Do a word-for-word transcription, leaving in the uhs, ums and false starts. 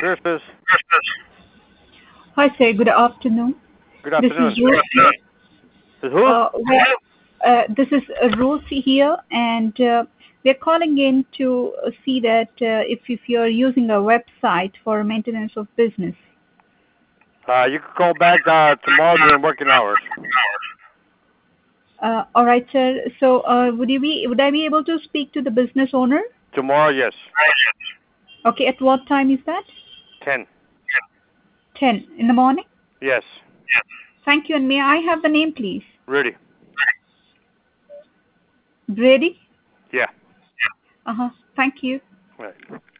Christmas. Hi, sir. Good afternoon. Good This is afternoon. Rosie. Is who? Uh, well, uh, this is uh, Rosie here, and uh, we're calling in to uh, see that uh, if if you're using a website for maintenance of business. Uh, you can call back uh, tomorrow during working hours. Uh, all right, sir. So, uh, would you be would I be able to speak to the business owner? Tomorrow, yes. Okay. At what time is that? Ten. Ten in the morning. Yes. Thank you. And may I have the name, please? Rudy. Brady. Yeah. Uh huh. Thank you. Right.